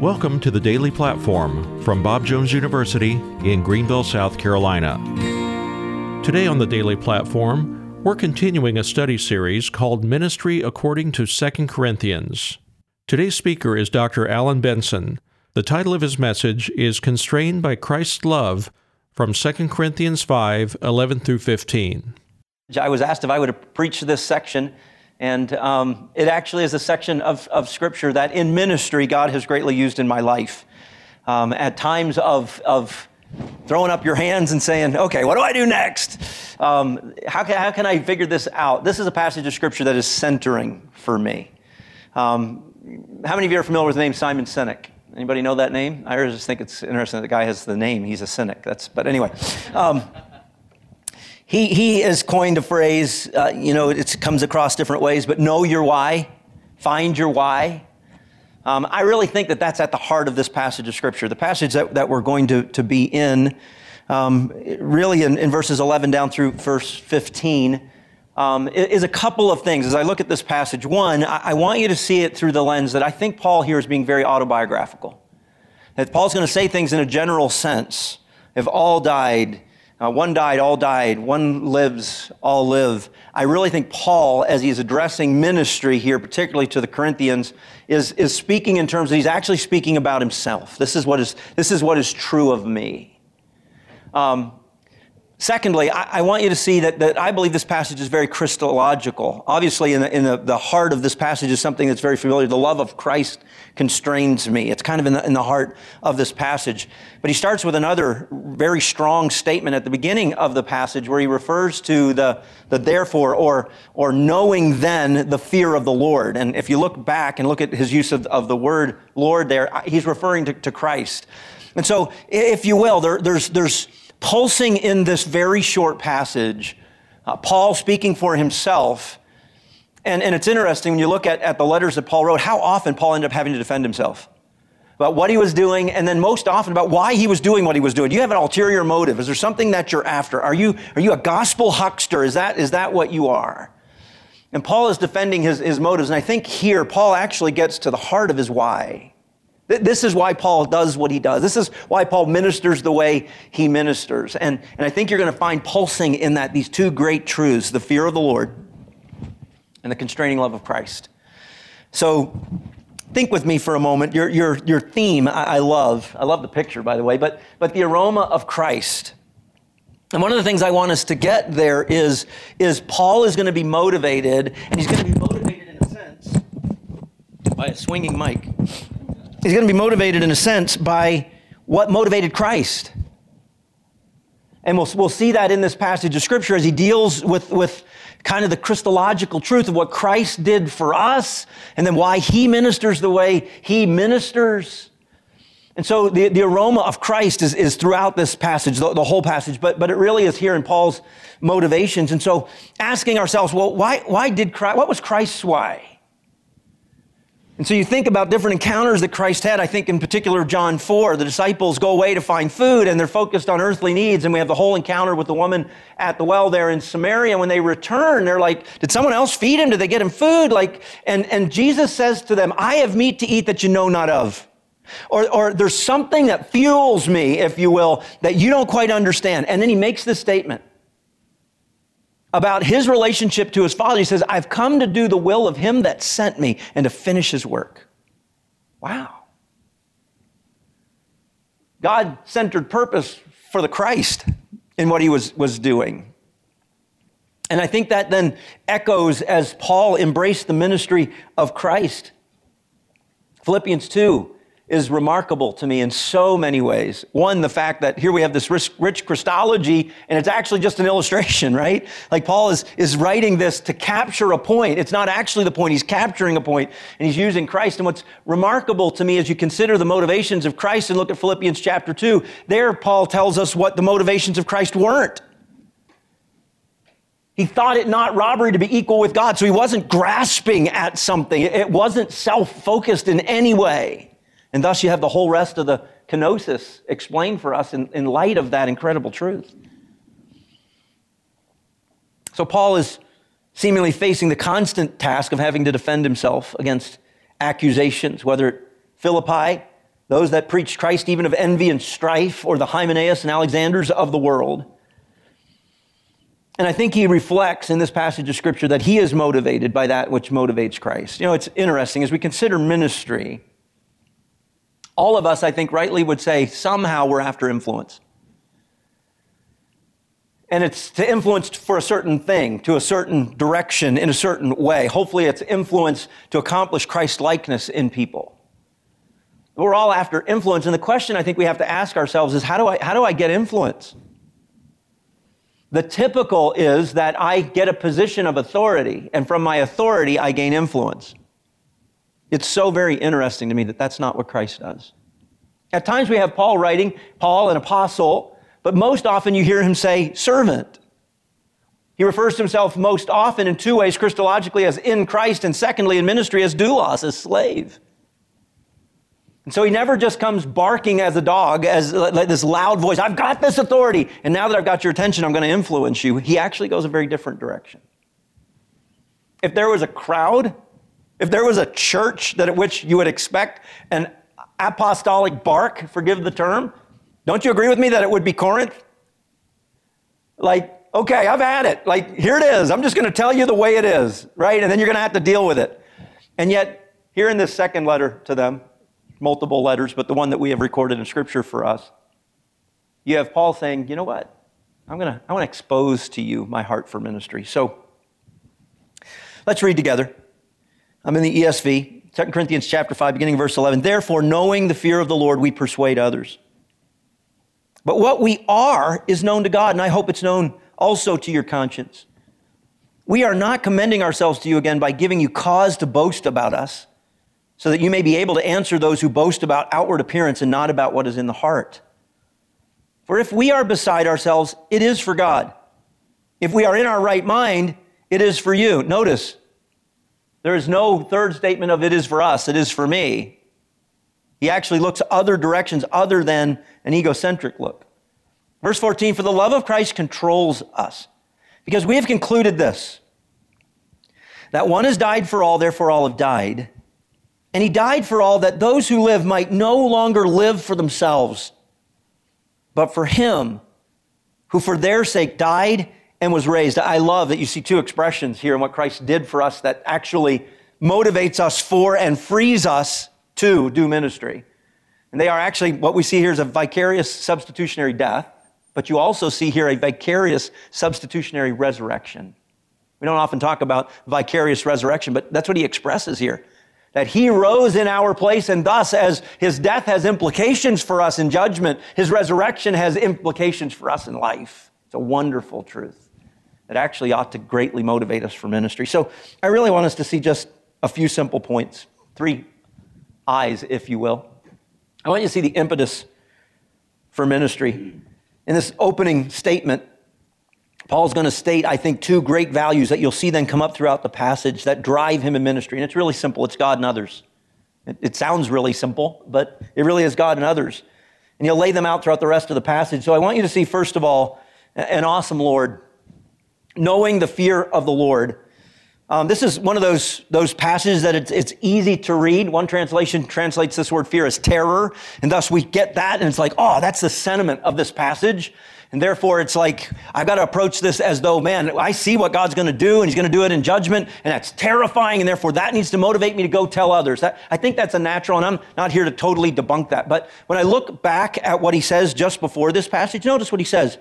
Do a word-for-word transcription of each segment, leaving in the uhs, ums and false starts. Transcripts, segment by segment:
Welcome to the Daily Platform from Bob Jones University in Greenville, South Carolina. Today on the Daily Platform, we're continuing a study series called Ministry According to Second Corinthians. Today's speaker is Doctor Alan Benson. The title of his message is Constrained by Christ's Love from Second Corinthians five, eleven through fifteen. I was asked if I would preach this section, and um, it actually is a section of, of Scripture that in ministry God has greatly used in my life. Um, at times of, of throwing up your hands and saying, okay, what do I do next? Um, how, can, how can I figure this out? This is a passage of Scripture that is centering for me. Um, how many of you are familiar with the name Simon Sinek? Anybody know that name? I just think it's interesting that the guy has the name. He's a cynic. That's, but anyway. Um, He he has coined a phrase, uh, you know, it comes across different ways, but know your why, find your why. Um, I really think that that's at the heart of this passage of Scripture. The passage that, that we're going to, to be in, um, really in, in verses eleven down through verse fifteen, um, is a couple of things. As I look at this passage, one, I, I want you to see it through the lens that I think Paul here is being very autobiographical. That Paul's going to say things in a general sense. If all died, Uh, one died, all died. One lives, all live. I really think Paul, as he's addressing ministry here, particularly to the Corinthians, is, is speaking in terms of, he's actually speaking about himself. This is what is, this is what is true of me. Um, secondly, I, I want you to see that, that I believe this passage is very Christological. Obviously, in, the, in the, the heart of this passage is something that's very familiar. The love of Christ constrains me. It's kind of in the, in the heart of this passage. But he starts with another very strong statement at the beginning of the passage where he refers to the, the therefore or, or knowing then the fear of the Lord. And if you look back and look at his use of, of the word Lord there, he's referring to, to Christ. And so, if you will, there, there's, there's pulsing in this very short passage, uh, Paul speaking for himself. And, and it's interesting when you look at, at the letters that Paul wrote, how often Paul ended up having to defend himself about what he was doing, and then most often about why he was doing what he was doing. Do you have an ulterior motive? Is there something that you're after? Are you, are you a gospel huckster? Is that, is that what you are? And Paul is defending his, his motives. And I think here, Paul actually gets to the heart of his why. This is why Paul does what he does. This is why Paul ministers the way he ministers. And, and I think you're going to find pulsing in that these two great truths, the fear of the Lord and the constraining love of Christ. So think with me for a moment. Your, your, your theme, I, I love. I love the picture, by the way, but, but the aroma of Christ. And one of the things I want us to get there is, is Paul is going to be motivated, and he's going to be motivated in a sense by a swinging mic. He's going to be motivated in a sense by what motivated Christ. And we'll, we'll see that in this passage of Scripture as he deals with, with kind of the Christological truth of what Christ did for us, and then why he ministers the way he ministers. And so the, the aroma of Christ is, is throughout this passage, the, the whole passage, but, but it really is here in Paul's motivations. And so asking ourselves, well, why, why did Christ, what was Christ's why? And so you think about different encounters that Christ had. I think in particular John four, the disciples go away to find food and they're focused on earthly needs. And we have the whole encounter with the woman at the well there in Samaria. When they return, they're like, did someone else feed him? Did they get him food? Like, and, and Jesus says to them, I have meat to eat that you know not of. Or, or there's something that fuels me, if you will, that you don't quite understand. And then he makes this statement about his relationship to his Father. He says, I've come to do the will of him that sent me and to finish his work. Wow. God-centered purpose for the Christ in what he was, was doing. And I think that then echoes as Paul embraced the ministry of Christ. Philippians two is remarkable to me in so many ways. One, the fact that here we have this rich, rich Christology, and it's actually just an illustration, right? Like Paul is, is writing this to capture a point. It's not actually the point. He's capturing a point, and he's using Christ. And what's remarkable to me as you consider the motivations of Christ and look at Philippians chapter two, there Paul tells us what the motivations of Christ weren't. He thought it not robbery to be equal with God, so he wasn't grasping at something. It wasn't self-focused in any way. And thus you have the whole rest of the kenosis explained for us in, in light of that incredible truth. So Paul is seemingly facing the constant task of having to defend himself against accusations, whether at Philippi those that preach Christ even of envy and strife, or the Hymenaeus and Alexanders of the world. And I think he reflects in this passage of Scripture that he is motivated by that which motivates Christ. You know, it's interesting, as we consider ministry, all of us, I think, rightly would say somehow we're after influence. And it's to influence for a certain thing, to a certain direction, in a certain way. Hopefully it's influence to accomplish Christ-likeness in people. We're all after influence, and the question I think we have to ask ourselves is, how do I, how do I get influence? The typical is that I get a position of authority, and from my authority I gain influence. It's so very interesting to me that that's not what Christ does. At times we have Paul writing, Paul, an apostle, but most often you hear him say servant. He refers to himself most often in two ways, Christologically as in Christ, and secondly in ministry as doulos, as slave. And so he never just comes barking as a dog, as like this loud voice, I've got this authority, and now that I've got your attention, I'm going to influence you. He actually goes a very different direction. If there was a crowd, if there was a church that at which you would expect an apostolic bark, forgive the term, don't you agree with me that it would be Corinth? Like, okay, I've had it. Like, here it is. I'm just going to tell you the way it is, right? And then you're going to have to deal with it. And yet, here in this second letter to them, multiple letters, but the one that we have recorded in Scripture for us, you have Paul saying, you know what? I'm going to, I want to expose to you my heart for ministry. So, let's read together. I'm in the E S V, Second Corinthians chapter five, beginning verse eleven. Therefore, knowing the fear of the Lord, we persuade others. But what we are is known to God, and I hope it's known also to your conscience. We are not commending ourselves to you again by giving you cause to boast about us, so that you may be able to answer those who boast about outward appearance and not about what is in the heart. For if we are beside ourselves, it is for God. If we are in our right mind, it is for you. Notice, there is no third statement of it is for us, it is for me. He actually looks other directions other than an egocentric look. Verse fourteen, for the love of Christ controls us, because we have concluded this, that one has died for all, therefore all have died. And he died for all, that those who live might no longer live for themselves, but for him who for their sake died and was raised. I love that you see two expressions here in what Christ did for us that actually motivates us for and frees us to do ministry. And they are actually, what we see here is a vicarious substitutionary death, but you also see here a vicarious substitutionary resurrection. We don't often talk about vicarious resurrection, but that's what he expresses here. That he rose in our place, and thus, as his death has implications for us in judgment, his resurrection has implications for us in life. It's a wonderful truth that actually ought to greatly motivate us for ministry. So I really want us to see just a few simple points, three eyes, if you will. I want you to see the impetus for ministry. In this opening statement, Paul's going to state, I think, two great values that you'll see then come up throughout the passage that drive him in ministry. And it's really simple. It's God and others. It, it sounds really simple, but it really is God and others. And he'll lay them out throughout the rest of the passage. So I want you to see, first of all, an awesome Lord, knowing the fear of the Lord. Um, this is one of those, those passages that it's, it's easy to read. One translation translates this word fear as terror, and thus we get that, and it's like, oh, that's the sentiment of this passage. And therefore, it's like, I've got to approach this as though, man, I see what God's going to do, and he's going to do it in judgment, and that's terrifying, and therefore that needs to motivate me to go tell others. That, I think that's a natural, and I'm not here to totally debunk that. But when I look back at what he says just before this passage, notice what he says.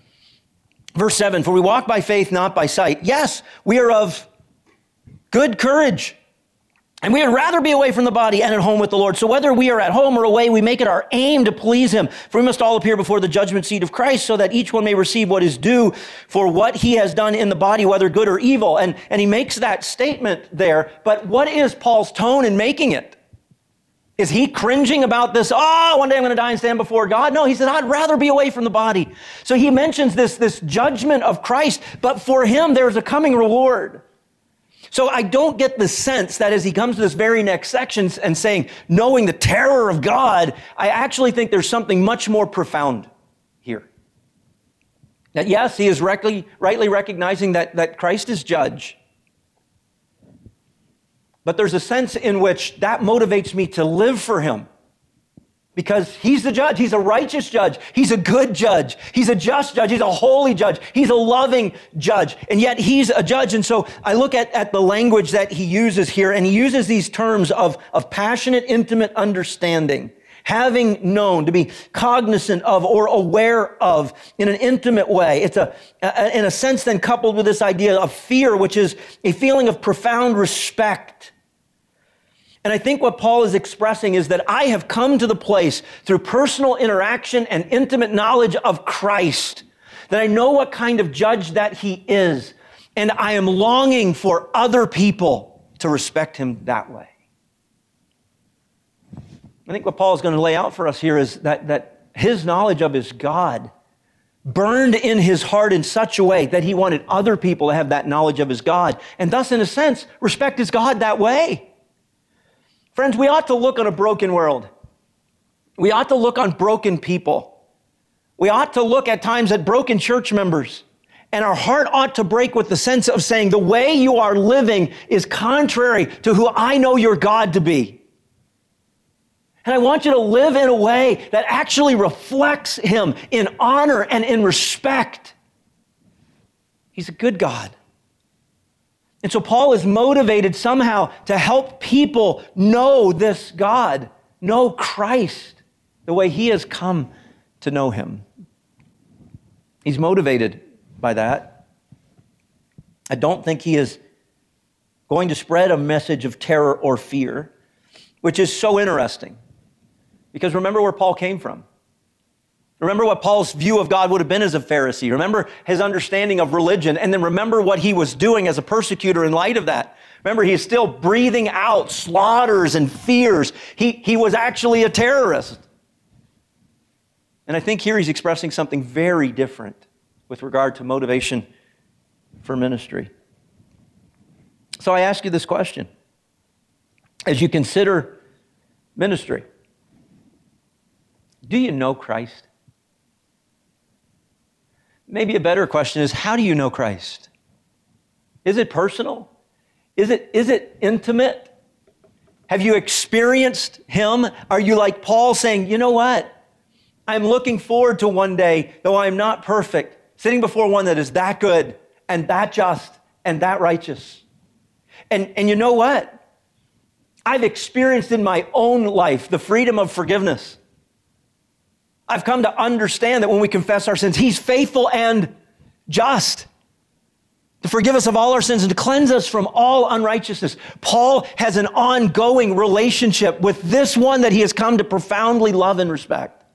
Verse seven, for we walk by faith, not by sight. Yes, we are of good courage, and we would rather be away from the body and at home with the Lord. So whether we are at home or away, we make it our aim to please him. For we must all appear before the judgment seat of Christ, so that each one may receive what is due for what he has done in the body, whether good or evil. And, and he makes that statement there. But what is Paul's tone in making it? Is he cringing about this? Oh, one day I'm going to die and stand before God. No, he said, I'd rather be away from the body. So he mentions this, this judgment of Christ, but for him, there's a coming reward. So I don't get the sense that as he comes to this very next section and saying, knowing the terror of God, I actually think there's something much more profound here. That yes, he is rightly, rightly recognizing that, that Christ is judge. But there's a sense in which that motivates me to live for him. Because he's the judge. He's a righteous judge. He's a good judge. He's a just judge. He's a holy judge. He's a loving judge. And yet he's a judge. And so I look at, at the language that he uses here, and he uses these terms of, of passionate, intimate understanding, having known, to be cognizant of or aware of in an intimate way. It's a, a in a sense then coupled with this idea of fear, which is a feeling of profound respect. And I think what Paul is expressing is that I have come to the place through personal interaction and intimate knowledge of Christ that I know what kind of judge that he is, and I am longing for other people to respect him that way. I think what Paul is going to lay out for us here is that, that his knowledge of his God burned in his heart in such a way that he wanted other people to have that knowledge of his God, and thus, in a sense, respect his God that way. Friends, we ought to look on a broken world. We ought to look on broken people. We ought to look at times at broken church members. And our heart ought to break with the sense of saying, the way you are living is contrary to who I know your God to be. And I want you to live in a way that actually reflects him in honor and in respect. He's a good God. And so Paul is motivated somehow to help people know this God, know Christ, the way he has come to know him. He's motivated by that. I don't think he is going to spread a message of terror or fear, which is so interesting. Because remember where Paul came from. Remember what Paul's view of God would have been as a Pharisee. Remember his understanding of religion, and then remember what he was doing as a persecutor in light of that. Remember, he is still breathing out slaughters and fears. He, he was actually a terrorist. And I think here he's expressing something very different with regard to motivation for ministry. So I ask you this question. As you consider ministry, do you know Christ? Maybe a better question is, how do you know Christ? Is it personal? Is it, is it intimate? Have you experienced him? Are you like Paul saying, you know what? I'm looking forward to one day, though I'm not perfect, sitting before one that is that good and that just and that righteous. And, and you know what? I've experienced in my own life the freedom of forgiveness. I've come to understand that when we confess our sins, he's faithful and just to forgive us of all our sins and to cleanse us from all unrighteousness. Paul has an ongoing relationship with this one that he has come to profoundly love and respect.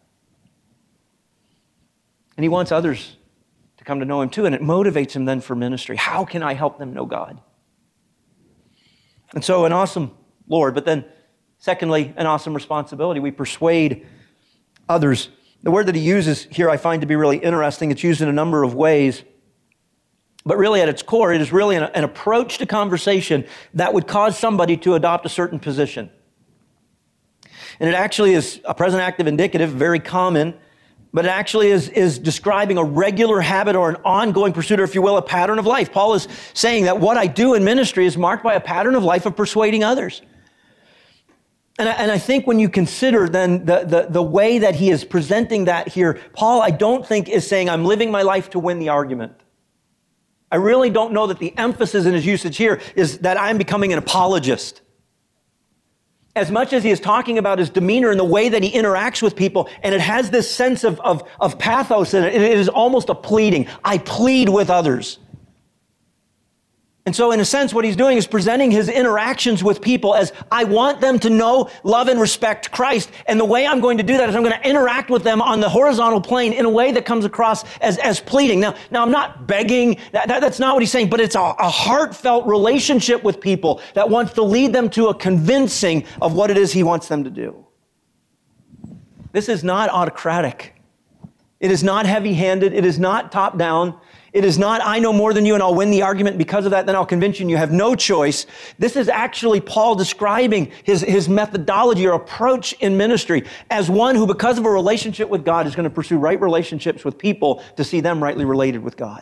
And he wants others to come to know him too, and it motivates him then for ministry. How can I help them know God? And so an awesome Lord, but then secondly, an awesome responsibility. We persuade others. The word that he uses here I find to be really interesting. It's used in a number of ways. But really at its core, it is really an, an approach to conversation that would cause somebody to adopt a certain position. And it actually is a present active indicative, very common, but it actually is, is describing a regular habit or an ongoing pursuit, or if you will, a pattern of life. Paul is saying that what I do in ministry is marked by a pattern of life of persuading others. And I, and I think when you consider then the, the, the way that he is presenting that here, Paul, I don't think is saying, I'm living my life to win the argument. I really don't know that the emphasis in his usage here is that I'm becoming an apologist. As much as he is talking about his demeanor and the way that he interacts with people, and it has this sense of, of, of pathos in it, it is almost a pleading. I plead with others. And so in a sense, what he's doing is presenting his interactions with people as I want them to know, love, and respect Christ. And the way I'm going to do that is I'm going to interact with them on the horizontal plane in a way that comes across as, as pleading. Now, now, I'm not begging. That, that, that's not what he's saying, but it's a, a heartfelt relationship with people that wants to lead them to a convincing of what it is he wants them to do. This is not autocratic. It is not heavy-handed. It is not top-down. It is not, I know more than you and I'll win the argument. Because of that, then I'll convince you and you have no choice. This is actually Paul describing his, his methodology or approach in ministry as one who, because of a relationship with God, is going to pursue right relationships with people to see them rightly related with God.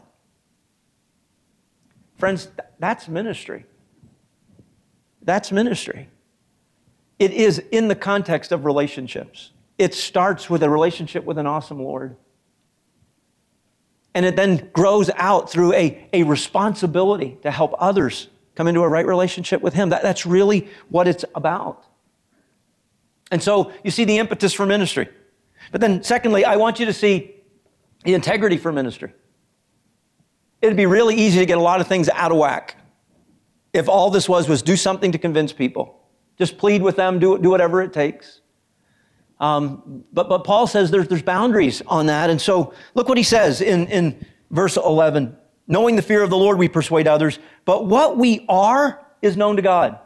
Friends, that's ministry. That's ministry. It is in the context of relationships. It starts with a relationship with an awesome Lord. And it then grows out through a, a responsibility to help others come into a right relationship with Him. That, that's really what it's about. And so you see the impetus for ministry. But then secondly, I want you to see the integrity for ministry. It'd be really easy to get a lot of things out of whack if all this was was do something to convince people. Just plead with them, do, do whatever it takes. Um, but, but Paul says there's, there's boundaries on that. And so look what he says in, in verse eleven. Knowing the fear of the Lord, we persuade others, but what we are is known to God.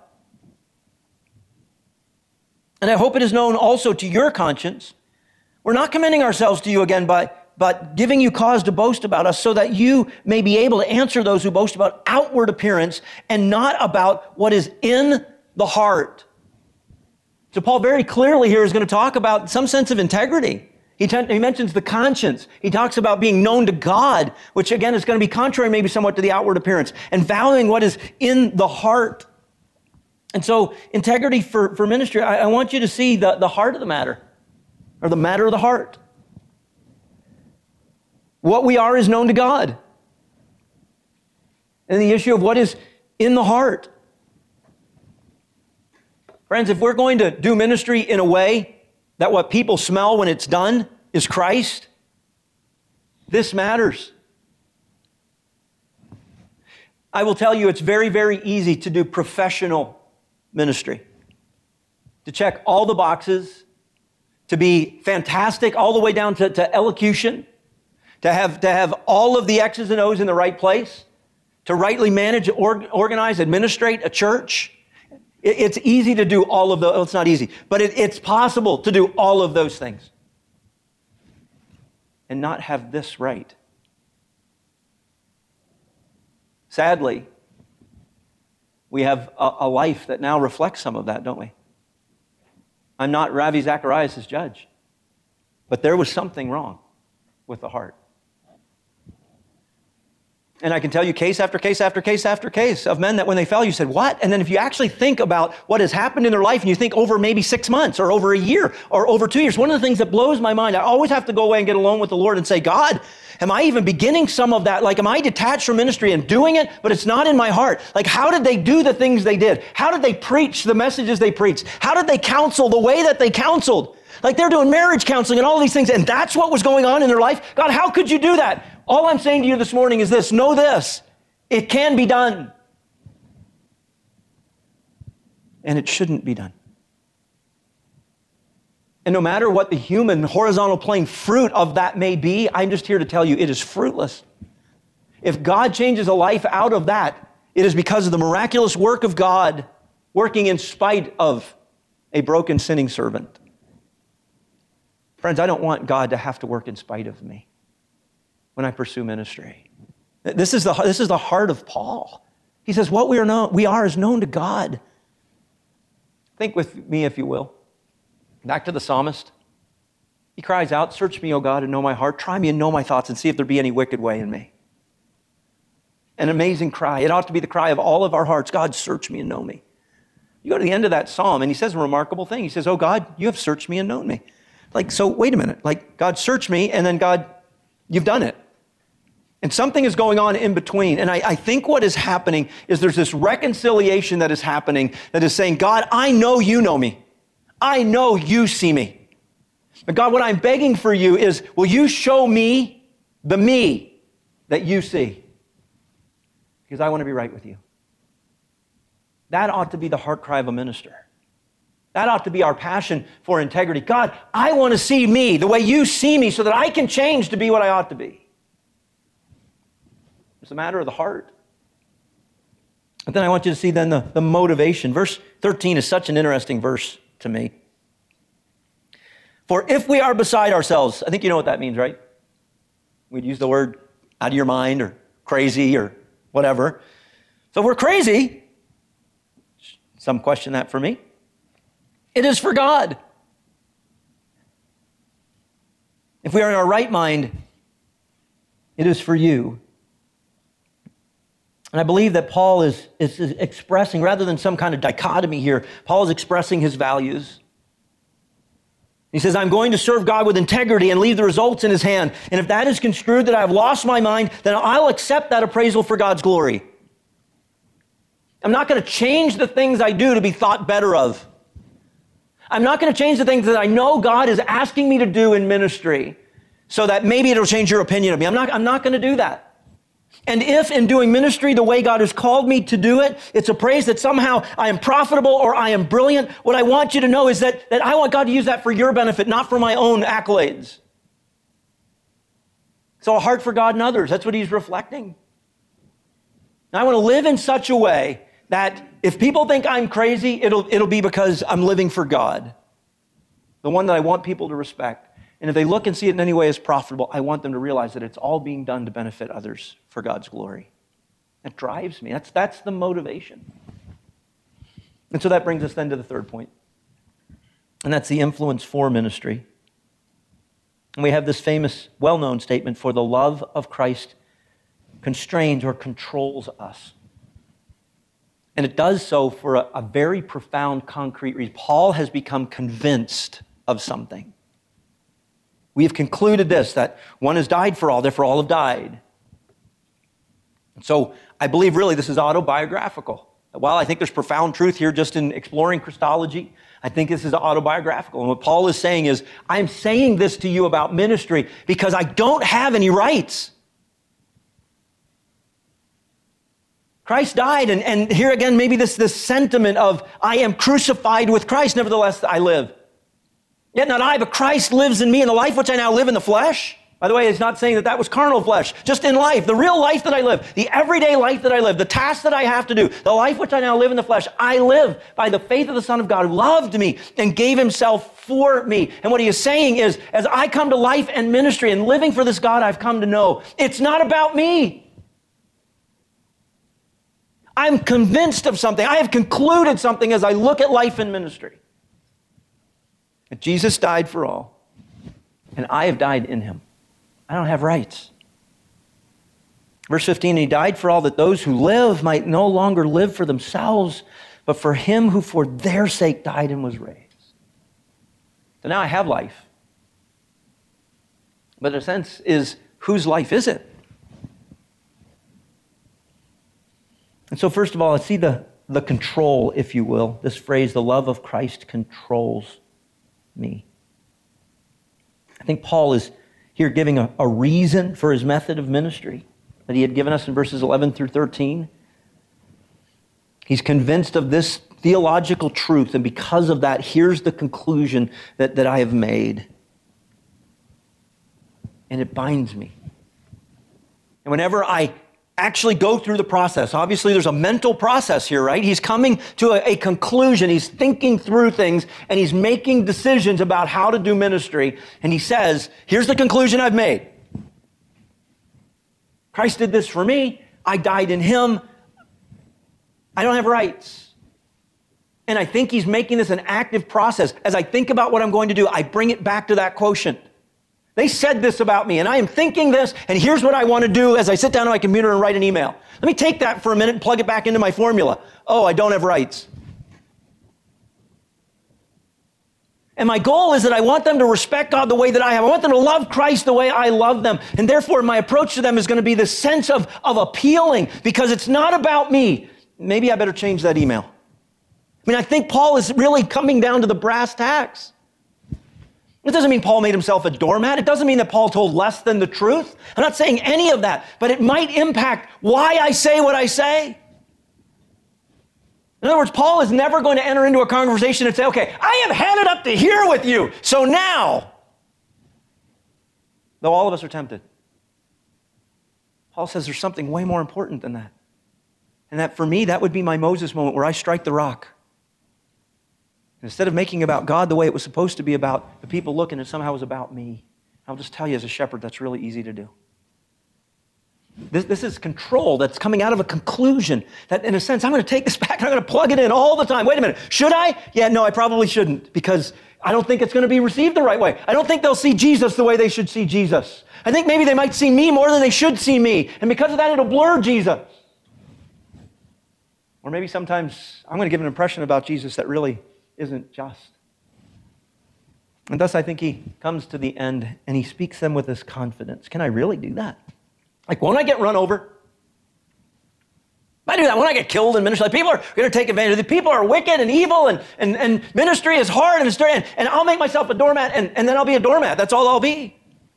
And I hope it is known also to your conscience. We're not commending ourselves to you again, but, but giving you cause to boast about us so that you may be able to answer those who boast about outward appearance and not about what is in the heart. So Paul very clearly here is going to talk about some sense of integrity. He, t- he mentions the conscience. He talks about being known to God, which again is going to be contrary maybe somewhat to the outward appearance, and valuing what is in the heart. And so integrity for, for ministry, I, I want you to see the, the heart of the matter, or the matter of the heart. What we are is known to God. And the issue of what is in the heart. Friends, if we're going to do ministry in a way that what people smell when it's done is Christ, this matters. I will tell you, it's very, very easy to do professional ministry. To check all the boxes, to be fantastic all the way down to, to elocution, to have, to have all of the X's and O's in the right place, to rightly manage, or, organize, administrate a church. It's easy to do all of those. Well, it's not easy, but it, it's possible to do all of those things and not have this right. Sadly, we have a, a life that now reflects some of that, don't we? I'm not Ravi Zacharias' judge, but there was something wrong with the heart. And I can tell you case after case after case after case of men that when they fell, you said, what? And then if you actually think about what has happened in their life and you think over maybe six months or over a year or over two years, one of the things that blows my mind, I always have to go away and get alone with the Lord and say, God, am I even beginning some of that? Like, am I detached from ministry and doing it, but it's not in my heart? Like, how did they do the things they did? How did they preach the messages they preached? How did they counsel the way that they counseled? Like they're doing marriage counseling and all these things, and that's what was going on in their life. God, how could you do that? All I'm saying to you this morning is this, know this, it can be done. And it shouldn't be done. And no matter what the human horizontal plane fruit of that may be, I'm just here to tell you it is fruitless. If God changes a life out of that, it is because of the miraculous work of God working in spite of a broken, sinning servant. Friends, I don't want God to have to work in spite of me when I pursue ministry. This is the, this is the heart of Paul. He says, what we are, known, we are is known to God. Think with me, if you will. Back to the psalmist. He cries out, search me, O God, and know my heart. Try me and know my thoughts and see if there be any wicked way in me. An amazing cry. It ought to be the cry of all of our hearts. God, search me and know me. You go to the end of that psalm and he says a remarkable thing. He says, oh God, you have searched me and known me. Like, so wait a minute. Like, God, search me, and then God, you've done it. And something is going on in between. And I, I think what is happening is there's this reconciliation that is happening that is saying, God, I know you know me. I know you see me. But God, what I'm begging for you is, will you show me the me that you see? Because I want to be right with you. That ought to be the heart cry of a minister. That ought to be our passion for integrity. God, I want to see me the way you see me so that I can change to be what I ought to be. It's a matter of the heart. But then I want you to see then the, the motivation. Verse thirteen is such an interesting verse to me. For if we are beside ourselves, I think you know what that means, right? We'd use the word out of your mind or crazy or whatever. So if we're crazy, some question that for me. It is for God. If we are in our right mind, it is for you. And I believe that Paul is, is, is expressing, rather than some kind of dichotomy here, Paul is expressing his values. He says, I'm going to serve God with integrity and leave the results in his hand. And if that is construed that I've lost my mind, then I'll accept that appraisal for God's glory. I'm not going to change the things I do to be thought better of. I'm not going to change the things that I know God is asking me to do in ministry so that maybe it'll change your opinion of me. I'm not, I'm not going to do that. And if in doing ministry the way God has called me to do it, it's appraised that somehow I am profitable or I am brilliant, what I want you to know is that, that I want God to use that for your benefit, not for my own accolades. So a heart for God and others, that's what he's reflecting. And I want to live in such a way that if people think I'm crazy, it'll, it'll be because I'm living for God, the one that I want people to respect. And if they look and see it in any way as profitable, I want them to realize that it's all being done to benefit others for God's glory. That drives me. That's, that's the motivation. And so that brings us then to the third point. And that's the influence for ministry. And we have this famous, well-known statement, for the love of Christ constrains or controls us. And it does so for a, a very profound, concrete reason. Paul has become convinced of something. We have concluded this, that one has died for all, therefore all have died. And so I believe really this is autobiographical. While I think there's profound truth here just in exploring Christology, I think this is autobiographical. And what Paul is saying is, I'm saying this to you about ministry because I don't have any rights. Christ died, and, and here again, maybe this, this sentiment of, I am crucified with Christ, nevertheless I live. Yet not I, but Christ lives in me, and the life which I now live in the flesh. By the way, it's not saying that that was carnal flesh, just in life, the real life that I live, the everyday life that I live, the tasks that I have to do, the life which I now live in the flesh, I live by the faith of the Son of God who loved me and gave himself for me. And what he is saying is, as I come to life and ministry and living for this God I've come to know, it's not about me. I'm convinced of something. I have concluded something as I look at life and ministry. That Jesus died for all, and I have died in him. I don't have rights. Verse fifteen, he died for all that those who live might no longer live for themselves, but for him who for their sake died and was raised. So now I have life. But in a sense is, whose life is it? And so first of all, I see the, the control, if you will. This phrase, the love of Christ controls me. I think Paul is here giving a, a reason for his method of ministry that he had given us in verses eleven through thirteen. He's convinced of this theological truth, and because of that, here's the conclusion that, that I have made. And it binds me. And whenever I actually go through the process. Obviously, there's a mental process here, right? He's coming to a, a conclusion. He's thinking through things, and he's making decisions about how to do ministry. And he says, here's the conclusion I've made. Christ did this for me. I died in him. I don't have rights. And I think he's making this an active process. As I think about what I'm going to do, I bring it back to that quotient. They said this about me, and I am thinking this, and here's what I want to do as I sit down on my computer and write an email. Let me take that for a minute and plug it back into my formula. Oh, I don't have rights. And my goal is that I want them to respect God the way that I have. I want them to love Christ the way I love them. And therefore, my approach to them is going to be this sense of, of appealing, because it's not about me. Maybe I better change that email. I mean, I think Paul is really coming down to the brass tacks. It doesn't mean Paul made himself a doormat. It doesn't mean that Paul told less than the truth. I'm not saying any of that, but it might impact why I say what I say. In other words, Paul is never going to enter into a conversation and say, okay, I have had it up to here with you, so now. Though all of us are tempted. Paul says there's something way more important than that. And that for me, that would be my Moses moment where I strike the rock. And instead of making about God the way it was supposed to be about the people looking, it somehow was about me. I'll just tell you as a shepherd, that's really easy to do. This, this is control that's coming out of a conclusion that, in a sense, I'm going to take this back and I'm going to plug it in all the time. Wait a minute, should I? Yeah, no, I probably shouldn't, because I don't think it's going to be received the right way. I don't think they'll see Jesus the way they should see Jesus. I think maybe they might see me more than they should see me, and because of that, it'll blur Jesus. Or maybe sometimes I'm going to give an impression about Jesus that really isn't just. And thus I think he comes to the end and he speaks them with this confidence. Can I really do that? Like, won't I get run over? If I do that, won't I get killed in ministry? Like, people are going to take advantage of it. People are wicked and evil, and, and, and ministry is hard, and, it's dirty, and, and I'll make myself a doormat, and, and then I'll be a doormat. That's all I'll be.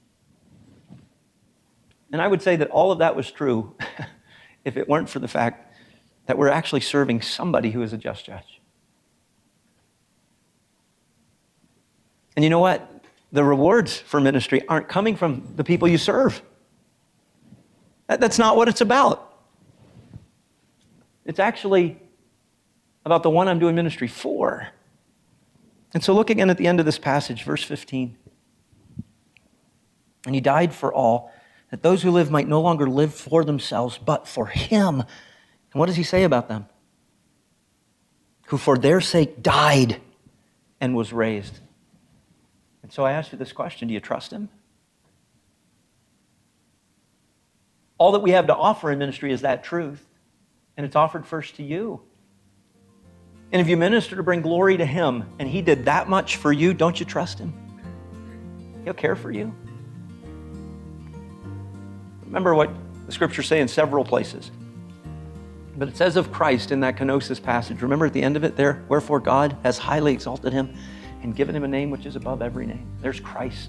And I would say that all of that was true if it weren't for the fact that we're actually serving somebody who is a just judge. And you know what? The rewards for ministry aren't coming from the people you serve. That, that's not what it's about. It's actually about the one I'm doing ministry for. And so look again at the end of this passage, verse fifteen. And he died for all, that those who live might no longer live for themselves, but for him. And what does he say about them? Who for their sake died and was raised. And so I ask you this question, do you trust him? All that we have to offer in ministry is that truth, and it's offered first to you. And if you minister to bring glory to him, and he did that much for you, don't you trust him? He'll care for you. Remember what the scriptures say in several places. But it says of Christ in that kenosis passage, remember at the end of it there, wherefore God has highly exalted him and given him a name which is above every name. There's Christ.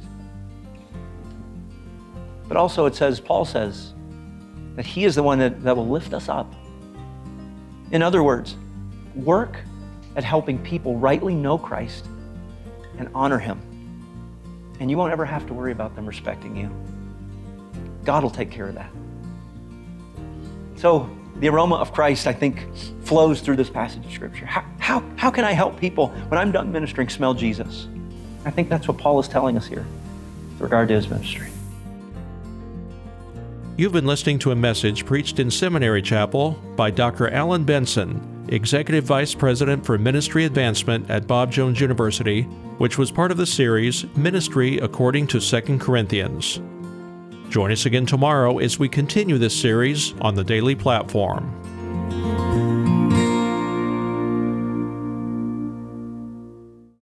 But also it says, Paul says, that he is the one that, that will lift us up. In other words, work at helping people rightly know Christ and honor him. And you won't ever have to worry about them respecting you. God will take care of that. So the aroma of Christ, I think, flows through this passage of Scripture. How, how, how can I help people, when I'm done ministering, smell Jesus? I think that's what Paul is telling us here with regard to his ministry. You've been listening to a message preached in Seminary Chapel by Doctor Alan Benson, Executive Vice President for Ministry Advancement at Bob Jones University, which was part of the series Ministry According to Second Corinthians. Join us again tomorrow as we continue this series on the Daily Platform.